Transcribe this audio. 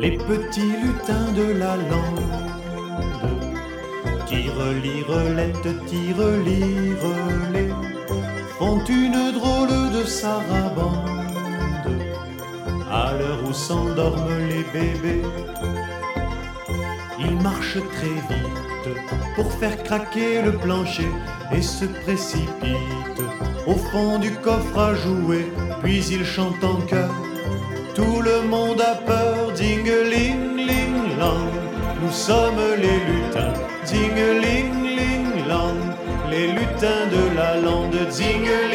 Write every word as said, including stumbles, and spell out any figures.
Les petits lutins de la lande, tire-lirelette, tire-lirelé, font une drôle de sarabande à l'heure où s'endorment les bébés. Ils marchent très vite pour faire craquer le plancher et se précipitent au fond du coffre à jouer, puis ils chantent en chœur. Tout le monde a peur, ding-ling-ling-lang, nous sommes les lutins, ding-ling-ling-lang, les lutins de la lande, ding-ling.